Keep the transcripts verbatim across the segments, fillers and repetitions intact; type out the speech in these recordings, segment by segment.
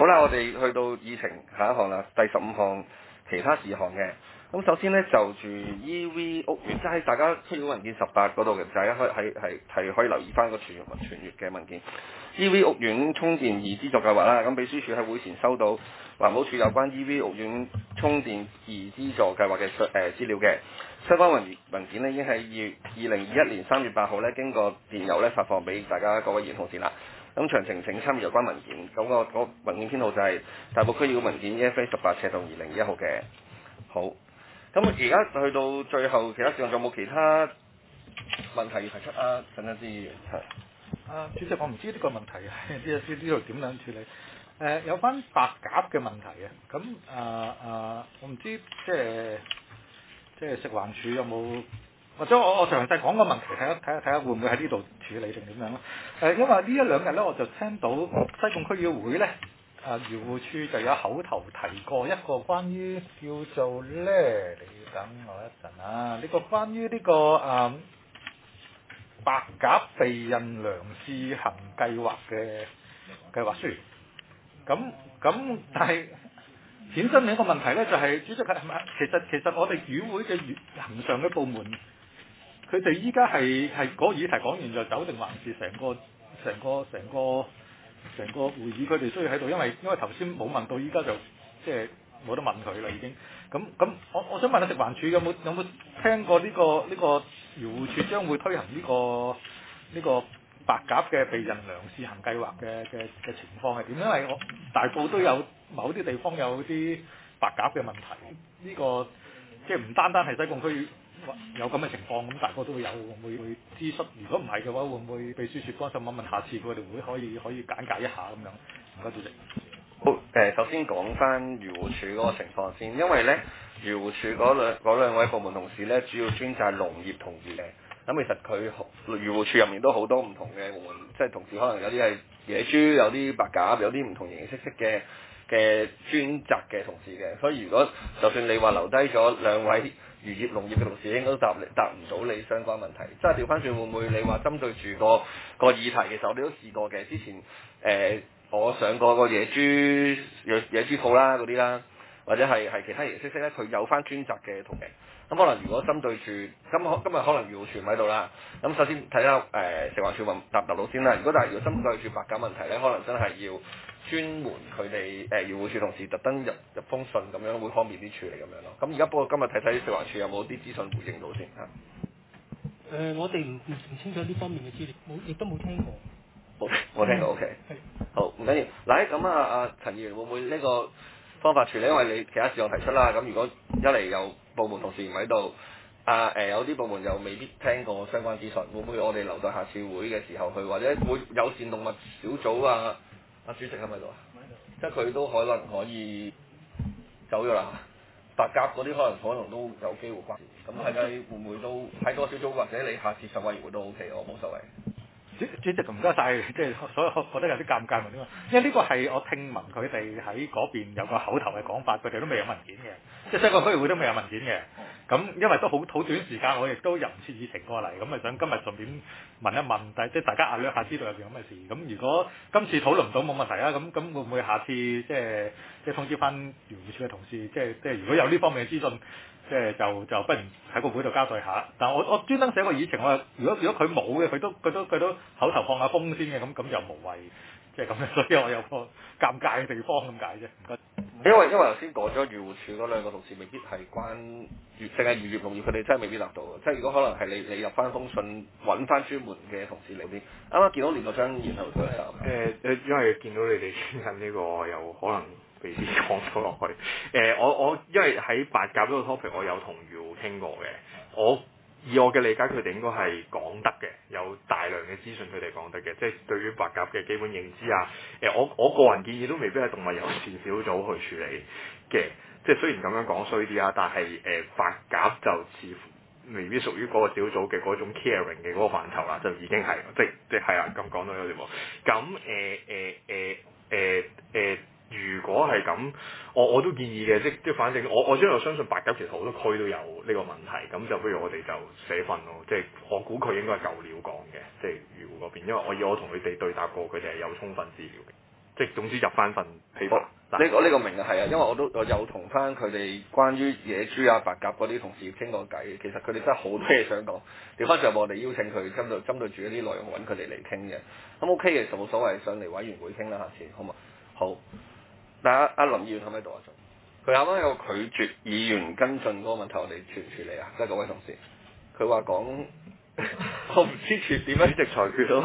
好啦，我哋去到議程下一項啦，第十五項其他事項嘅。咁首先呢，就住 E V 屋苑，即係大家區議會文件十八嗰度嘅，大家可以係係係可以留意翻個全全閱嘅文件。E V 屋苑充電易資助計劃啦，咁秘書處喺會前收到環保署有關 E V 屋苑充電易資助計劃嘅誒資料嘅，相關文文件呢，已經喺二二零二一年三月八號呢經過電郵咧發放俾大家各位議員同事啦。咁詳情請參閱有關文件，咁、那個那個文件編號就係大埔區議會文件 E F A 十八尺到二零一號嘅。好，咁而家去到最後其他事項，仲有冇其他問題要提出啊？陳振志議員係。 啊，主席，我唔知呢個問題呢呢呢度點樣處理。誒、呃，有關白鴿嘅問題啊，咁啊啊，我唔知即係即係食環署有冇，或者我我詳細講個問題，睇下睇下睇下會唔會喺呢度處理定點樣咯？誒、呃，因為呢一兩日咧，我就聽到西貢區議會咧，啊漁護處就有口頭提過一個關於叫做咧，你等我一陣啊，呢、這個關於呢、這個啊。白鴿避孕糧試行計劃嘅計劃書，咁咁但係衍生另一個問題咧，就係、是、主席係咪？其實其實我哋議會嘅恆常嘅部門，佢哋依家係係嗰個議題講完就走，定還是成個成個成個成個會議佢哋需要喺度？因為因為頭先冇問到，依家就即係冇得問佢啦已經。咁咁，我我想問下食環署有冇有冇聽過呢、這個呢、這個漁護署將會推行呢、這個呢、這個白鴿嘅避孕糧試行計劃嘅嘅嘅情況係點？因為我大埔都有某啲地方有啲白鴿嘅問題，呢、這個即係唔單單係西貢區有咁嘅情況，咁大個都會有，會唔會會諮詢？如果唔係嘅話，會唔會秘書處幫手問問，下次佢哋會可以可以簡介一下咁樣？唔該，主席。 好，誒，首先講翻漁護署嗰個情況先，因為咧漁護署嗰兩嗰兩位部門同事咧，主要專責係農業同業嘅。咁其實佢漁護署入面都好多唔同嘅部門，即係同事可能有啲係野豬，有啲白鴿，有啲唔同形形色色嘅嘅專責嘅同事嘅。所以如果就算你話留低咗兩位漁業農業嘅同事，應該都答答唔到你相關問題。即係調翻轉會唔會你話針對住個個議題，其實我哋都試過嘅，之前誒。呃我上過個野豬野野豬鋪啦嗰啲啦，或者係係其他形式式咧，佢有翻專責嘅同嘅。咁可能如果針對住，咁今日可能漁護署唔喺度啦。咁首先睇下誒食環署問答答到先啦。如果但係如果針對住白鴿問題咧，可能真係要專門佢哋誒漁護署同事特登入入封信咁樣，會方便啲處理咁樣咯。咁而家不過今日睇睇食環署有冇啲資訊回應到先嚇。 誒、呃，我哋唔唔唔清楚呢方面嘅資料，冇亦都冇聽過。 冇冇聽過 OK。好，唔緊要。嗱，咁啊，阿陳議員會唔會呢個方法處理？因為你其他事項提出啦，咁如果一嚟有部門同事唔喺度，啊誒、呃、有啲部門又未必聽過相關資訊，會唔會我哋留待下次會嘅時候去，或者會友善動物小組啊？阿主席喺咪度啊？即係佢都可能可以走咗啦。白鴿嗰啲可能可能都有機會關事，咁睇睇會唔會都喺個小組，或者你下次上委員會都 OK，我冇所謂。 主主席唔該晒，即係所以我覺得有啲尷尬，因為呢個係我聽聞佢哋喺嗰邊有個口頭嘅講法，佢哋都未有文件嘅，即係西貢區議會都未有文件嘅。咁因為都好好短時間，我亦都入唔切議程過嚟，咁咪想今日順便問一問，但即係大家壓略下知道有件咁嘅事。咁如果今次討論唔到冇問題啊，咁咁會唔會下次即係即係通知翻漁護署嘅同事，即係即係如果有呢方面嘅資訊？即係就就不如喺個會度交代下，但係我我專登寫個議程，我話如果如果佢冇嘅，佢都佢都佢都口頭放下風先嘅，咁咁又無謂，即係咁樣，所以我有個尷尬嘅地方咁解啫。唔該。 因為因為頭先講咗漁護署嗰兩個同事未必係關漁，淨係漁業農業，佢哋真係未必答到嘅。即係如果可能係你你入翻封信揾翻專門嘅同事嚟啲，啱啱見到連個張然後佢就誒誒，因為見到你哋傾緊呢個，有可能被先講咗落去。誒、呃，我我因為喺白鴿嗰個 topic，我有同漁護傾過嘅。我以我嘅理解，佢哋應該係講得嘅，有大量嘅資訊佢哋講得嘅，即係對於白鴿嘅基本認知啊。誒、呃，我我個人建議都未必係動物友善小組去處理嘅。即係雖然咁樣講衰啲啊，但係誒、呃、白鴿就似乎未必屬於嗰個小組嘅嗰種 caring 嘅嗰個範疇啦，就已經係即即係啊咁講到有啲喎。咁誒誒誒誒誒，如果係咁，我我都建議嘅，即即反正我我真係相信白鴿其實好多區都有呢個問題，咁就不如我哋就寫份咯。即係我估佢應該係夠料講嘅，即係漁護嗰邊，因為我以我同佢哋對答過，佢哋係有充分資料嘅。即即係總之入翻份 paper。 呢個呢個明啊，係啊，因為我都我有同翻佢哋關於野豬啊、白鴿嗰啲同事傾過偈，其實佢哋真係好多嘢想講。調翻上我哋邀請佢針對針對住一啲內容揾佢哋嚟傾嘅，咁 OK 嘅，就冇所謂，上嚟委員會傾啦，下次好嘛？好。但係阿阿林議員喺唔喺度啊？佢啱啱有拒絕議員跟進嗰個問題，我哋處唔處理啊？即係各位同事，佢話講我唔知處點樣主席裁決咯。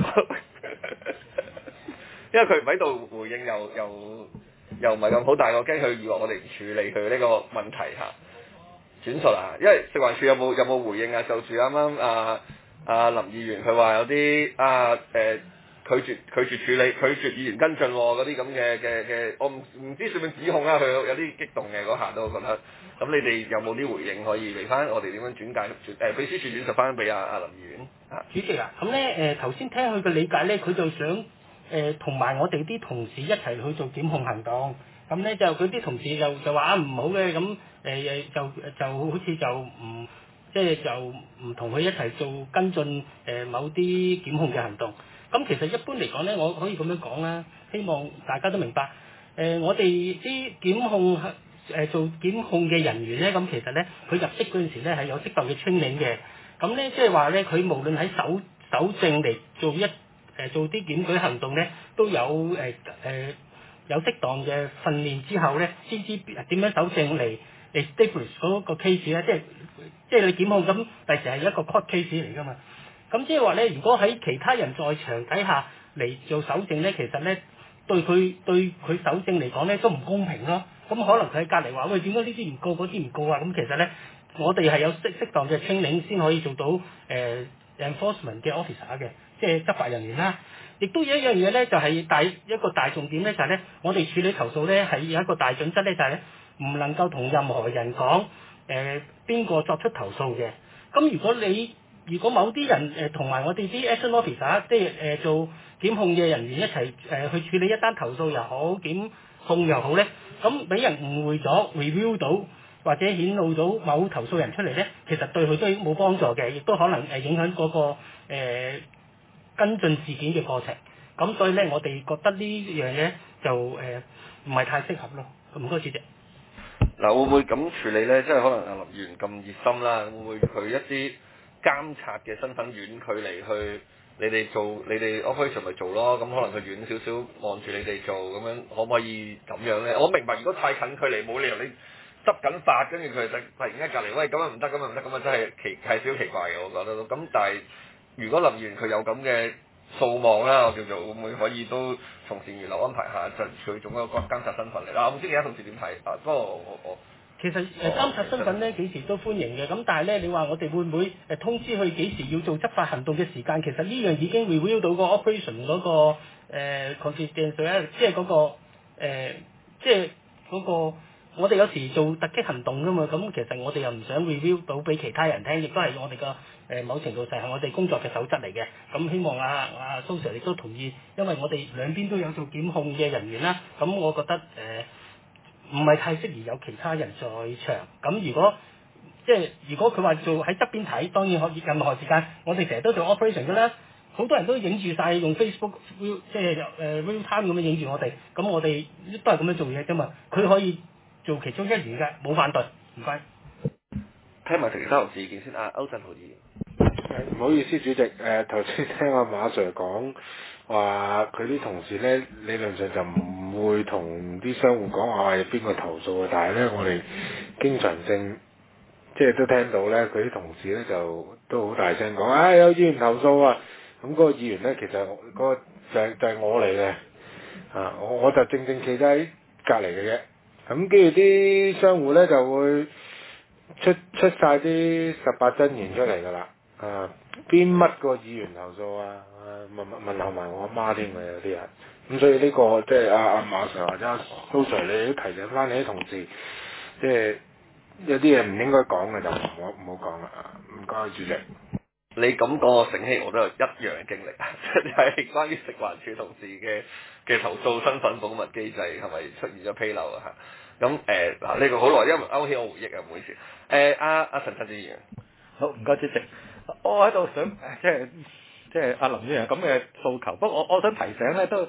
因為佢唔喺度回應又，又又又唔係咁好，但係我驚佢以為我哋唔處理佢呢個問題嚇。轉述啊，因為食環署有冇有冇回應啊？就住啱啱啊啊林議員佢話有啲啊誒、呃、拒絕拒絕處理拒絕議員跟進嗰啲咁嘅嘅嘅，我唔唔知算唔算指控啊？佢有啲激動嘅嗰下都覺得。咁你哋有冇啲回應可以俾翻我哋點樣轉介誒秘書處轉述翻俾阿阿林議員啊？ 主席啊，咁咧誒頭先聽佢嘅理解咧，佢就想誒同埋我哋啲同事一齊去做檢控行動。咁咧就佢啲同事就就話啊唔好嘅，咁誒誒就就好似就唔即係就唔同佢一齊做跟進誒某啲檢控嘅行動。咁其實一般嚟講咧，我可以咁樣講啦，希望大家都明白誒，我哋啲檢控誒做檢控嘅人員咧，咁其實咧佢入職嗰陣時咧係有適當嘅 training嘅。咁咧即係話咧，佢無論喺搜搜證嚟做一誒、呃、做啲檢舉行動咧，都有誒誒、呃、有適當嘅訓練之後咧，先知點樣搜證嚟 establish 嗰個 case 咧，即係即係你檢控咁，第時係一個 court case 嚟㗎嘛。咁即係話咧，如果喺其他人在場底下嚟做搜證咧，其實咧對佢對佢搜證嚟講咧都唔公平咯。咁可能佢喺隔離話喂，點解呢啲唔告嗰啲唔告啊？咁其實咧，我哋係有適適當嘅 training先可以做到誒、呃、enforcement 嘅 officer 嘅，即係執法人員啦。亦都有一樣嘢咧，就係、是、大一個大重點咧，就係、是、咧，我哋處理投訴咧係有一個大準則咧，就係咧唔能夠同任何人講誒邊個作出投訴嘅。咁如果你如果某啲人誒同埋我哋啲 action officer，即係誒、呃、做檢控嘅人員一齊誒、呃、去處理一單投訴又好，檢控又好咧，咁俾人誤會咗 review 到或者顯露到某投訴人出嚟咧，其實對佢都冇幫助嘅，亦都可能誒影響嗰、那個、呃、跟進事件嘅過程。咁所以咧，我哋覺得呢樣嘢就誒唔係太適合咯。唔該，主席。 嗱，會唔會咁處理咧？即係可能阿林議員咁熱心啦，會唔會佢一啲監察嘅身份遠距離去你哋做，你哋 operation 咪做咯？咁可能佢遠少少望住你哋做，咁樣可唔可以咁樣咧？我明白，如果太近距離冇理由你執緊法，跟住佢突突然間隔離，喂咁樣唔得，咁樣唔得，咁啊真係奇係少少奇怪嘅，我覺得都。咁但係如果林議員佢有咁嘅數望啦，我叫做會唔會可以都從善如流安排下，就佢做一個監察身份嚟啦。我唔知其他同事點睇啊？不過我我其實誒監察身份咧幾時都歡迎嘅，咁但係咧你話我哋會唔會誒通知佢幾時要做執法行動嘅時間？其實呢樣已經 review 到個 operation 嗰、那個誒、呃、confidential 咧，即係嗰個誒即係嗰個我哋有時做突擊行動㗎嘛，咁其實我哋又唔想 review 到俾其他人聽，亦都係我哋個誒某程度上係我哋工作嘅守則嚟嘅。咁希望啊啊蘇 Sir 亦都同意，因為我哋兩邊都有做檢控嘅人員啦，咁我覺得誒。呃唔係太適宜有其他人在場。咁如果即係如果佢話做喺側邊睇，當然可以任何時間。我哋成日都做 operation 㗎啦，好多人都影住晒，用 Facebook 即係誒 real time 咁樣影住我哋。咁我哋都係咁樣做嘢啫嘛。佢可以做其中一員嘅，冇反對。唔該。 聽埋其他同事意見先。啊，歐振豪議員。 唔好意思，主席，誒頭先聽阿馬 Sir 講話，佢啲同事咧理論上就唔會同啲商戶講話係邊個投訴嘅，但係咧我哋經常性即係都聽到咧，佢啲同事咧就都好大聲講，啊、哎、有議員投訴啊，咁、那、嗰個議員咧其實嗰、那個就係、就係、我嚟嘅，啊我我就正正企喺隔離嘅啫，咁跟住啲商戶咧就會出出曬啲十八真言出嚟㗎啦。啊！邊乜個議員投訴啊？啊問問問候埋我阿媽添嘅有啲人，咁所以呢、這個即係阿阿馬 Sir 或者阿蘇 Sir，你都提醒翻你啲同事，即係有啲嘢唔應該講嘅就唔好唔好講啦。唔該，主席。 你咁講我醒起，我都有一樣嘅經歷，就係關於食環署同事嘅嘅投訴身份保密機制係咪出現咗紕漏啊？嚇！咁誒嗱呢個好耐，因為勾起我回憶啊，唔好意思。誒阿阿陳振志議員， 好唔該主席。我喺度想即係即係阿林議員咁嘅訴求，不過我我想提醒咧，都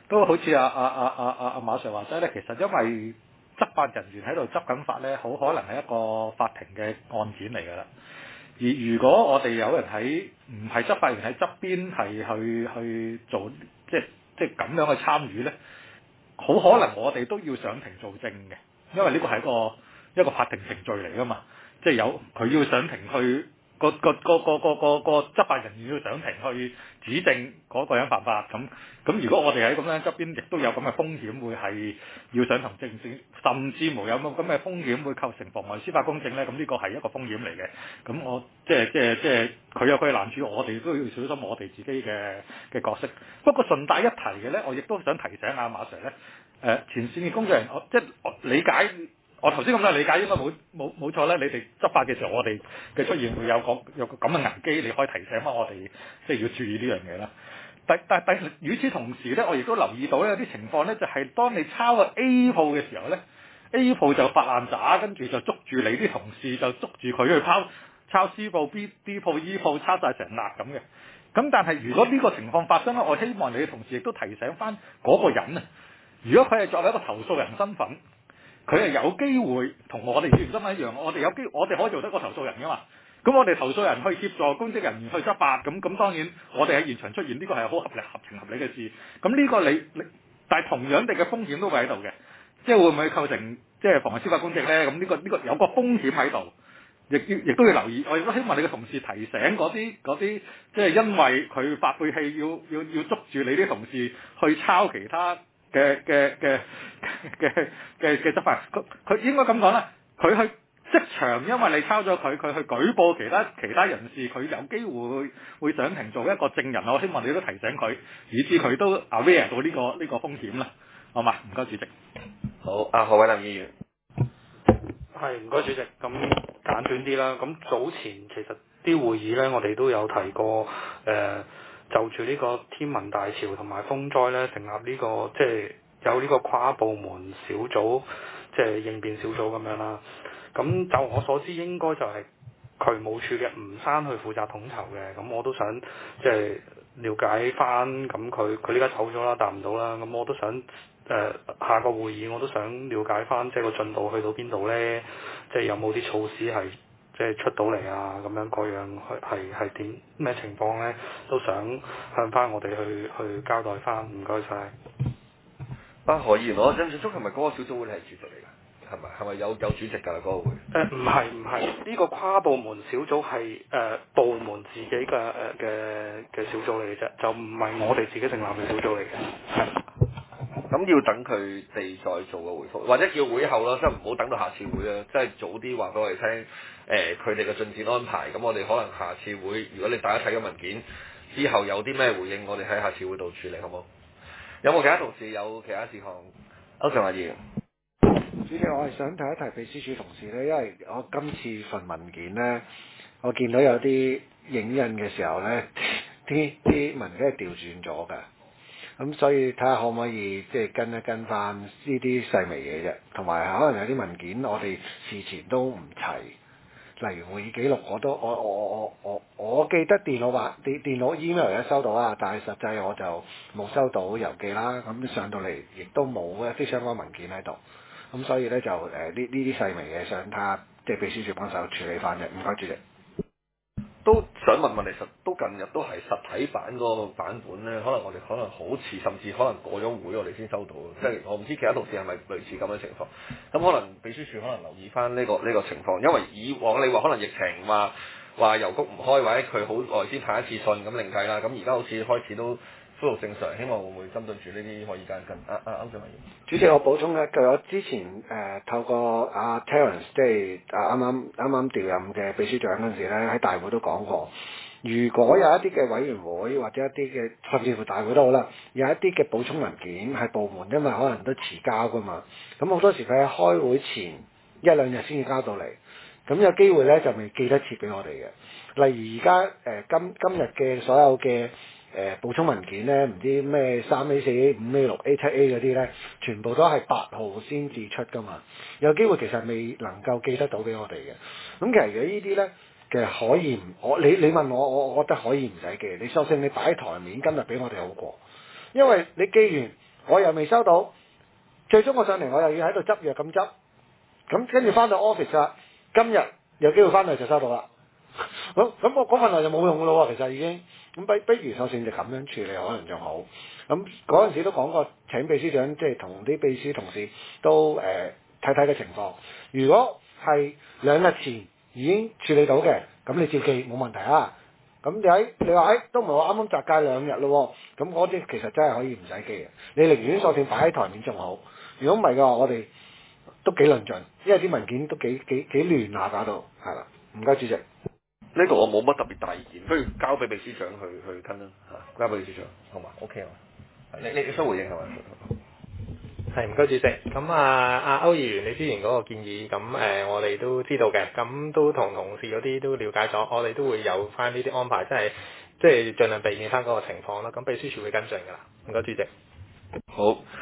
都好似阿阿阿阿阿阿馬 Sir 話齋咧，其實因為執法人員喺度執緊法咧，好可能係一個法庭嘅案件嚟㗎啦。而如果我哋有人喺唔係執法員喺側邊係去去做，即係即係咁樣去參與咧，好可能我哋都要上庭做證嘅，因為呢個係一個一個法庭程序嚟㗎嘛，即係有佢要上庭去。個個個個個個個執法人員要上庭去指證嗰個人犯法咁，咁如果我哋喺咁樣側邊，亦都有咁嘅風險，會係要上庭證證，甚至無有冇咁嘅風險會構成妨礙司法公正咧？咁呢個係一個風險嚟嘅。咁我即係即係即係佢有佢嘅難處，我哋都要小心我哋自己嘅嘅角色。不過順帶一提嘅咧，我亦都想提醒阿馬 Sir 咧，誒、呃、前線嘅工作人員，我即係我理解。我頭先咁樣理解應該冇冇冇錯咧，你哋執法嘅時候，我哋嘅出現會有個有個咁嘅危機，你可以提醒翻我哋，即係要注意呢樣嘢啦。但但但與此同時咧，我亦都留意到咧有啲情況咧，就係、是、當你抄個 A 鋪嘅時候咧 ，A 鋪就發爛渣，跟住就捉住你啲同事，就捉住佢去抄抄 C 鋪、B D 鋪、E 鋪，抄晒成辣咁嘅。咁但係如果呢個情況發生咧，我希望你嘅同事亦都提醒翻嗰個人啊，如果佢係作為一個投訴人身份。佢係有機會同我哋議員身份一樣，我哋有機，我哋可以做得個投訴人噶嘛。咁我哋投訴人去協助公職人員去執法，咁咁當然我哋喺現場出現呢個係好合理、合情合理嘅事。咁呢個你你，但係同樣地嘅風險都會喺度嘅，即係會唔會構成即係妨礙司法公正咧？咁呢個呢個有個風險喺度，亦亦都要留意。我亦都希望你嘅同事提醒嗰啲嗰啲，即係因為佢發晦氣要要要捉住你啲同事去抄其他。嘅嘅嘅嘅嘅嘅執法，佢佢應該咁講啦，佢去職場，因為你抄咗佢，佢去舉報其他其他人士，佢有機會會上庭做一個證人。我希望你都提醒佢，以致佢都 aware 到呢個呢個風險啦，好嘛？唔該，主席。 好，阿何偉林議員。 係，唔該主席。咁簡短啲啦。咁早前其實啲會議咧，我哋都有提過誒。呃就住呢個天文大潮同埋風災咧，成立呢、這個即係有呢個跨部門小組，即係應變小組咁樣啦。咁就我所知，應該就係渠務處嘅吳生去負責統籌嘅。咁我都想即係了解翻，咁佢佢呢家走咗啦，答唔到啦。咁我都想誒、呃、下個會議，我都想了解翻，即係個進度去到邊度咧？即係有冇啲措施係？即係出到嚟啊，咁樣各樣係係點咩情況咧？都想向翻我哋去去交代翻，唔該晒。 啊，何議員，我印象中係咪嗰個小組會係主席嚟㗎？係咪係咪有有主席㗎嗰、那個會？誒唔係唔係，呢、這個跨部門小組係誒、呃、部門自己嘅誒嘅嘅小組嚟嘅啫，就唔係我哋自己成立嘅小組嚟嘅。係。 咁要等佢哋再做個回覆，或者叫會後啦，即係唔好等到下次會啦，即係早啲話俾我哋聽，誒佢哋嘅進展安排。咁我哋可能下次會，如果你大家睇咗文件之後有啲咩回應，我哋喺下次會度處理，好冇？有冇其他同事有其他事項？歐尚華議員， 主席，我係想提一提秘書處同事咧，因為我今次份文件咧，我見到有啲影印嘅時候咧，啲啲文件係調轉咗㗎。咁所以睇下可唔可以即係跟一跟翻呢啲細微嘢啫，同埋可能有啲文件我哋事前都唔齊，例如會議記錄我都我我我我我記得電腦話電電腦 email 有收到啊，但係實際我就冇收到郵寄啦，咁上到嚟亦都冇一啲相關文件喺度，咁所以咧就誒呢呢啲細微嘢想睇下即係秘書處幫手處理翻嘅，唔該主席。 都想問問，其實都近日都係實體版嗰個版本咧，可能我哋可能好遲，甚至可能過咗會我哋先收到，即係我唔知其他同事係咪類似咁嘅情況。咁可能秘書處可能留意翻呢個呢個情況，因為以往你話可能疫情話話郵局唔開，或者佢好耐先派一次信咁另計啦。咁而家好似開始都恢復正常，希望會唔會針對住呢啲可以跟跟啊啊歐尚華議員。 主席，我補充一句，我之前誒、呃、透過阿、啊、Terence 即係啊啱啱啱啱調任嘅秘書長嗰陣時咧，喺大會都講過，如果有一啲嘅委員會或者一啲嘅甚至乎大會都好啦，有一啲嘅補充文件係部門因為可能都遲交噶嘛，咁好多時佢喺開會前一兩日先至交到嚟，咁有機會咧就未寄得切俾我哋嘅。例如而家誒今今日嘅所有嘅誒、呃、補充文件咧，唔知咩三 A 四 A 五 A 六 A 七 A 嗰啲咧，全部都係八號先至出噶嘛，有機會其實未能夠寄得到俾我哋嘅。咁其實如果呢啲咧，其實可以唔我你你問我，我我覺得可以唔使寄，你索性你擺喺台面今日俾我哋好過，因為你寄完我又未收到，最終我上嚟我又要喺度執藥咁執，咁跟住翻到 office 啦，今日有機會翻嚟就收到啦。咁咁我嗰份糧就冇用噶咯喎，其實已經咁不不如索性就咁樣處理可能仲好。咁嗰陣時都講過請秘書長即係同啲秘書同事都誒睇睇嘅情況。如果係兩日前已經處理到嘅，咁你照記冇問題啊。咁你喺你話誒、哎、都唔係話啱啱擲界兩日咯喎，咁嗰啲其實真係可以唔使記嘅。你寧願索性擺喺台面仲好。如果唔係嘅話，我哋都幾論盡，因為啲文件都幾幾幾亂下搞到，係啦。唔該，主席。 呢個我冇乜特別大意見，不如交俾秘書長去去跟啦嚇，交俾秘書長，好嘛 ？OK 啊？你你你想回應係嘛？ 係唔該主席。咁啊，阿歐議員你之前嗰個建議，咁誒、呃、我哋都知道嘅，咁都同同事嗰啲都了解咗，我哋都會有翻呢啲安排，即係即係盡量避免翻嗰個情況啦。咁秘書處會跟進㗎啦。唔該主席。 好。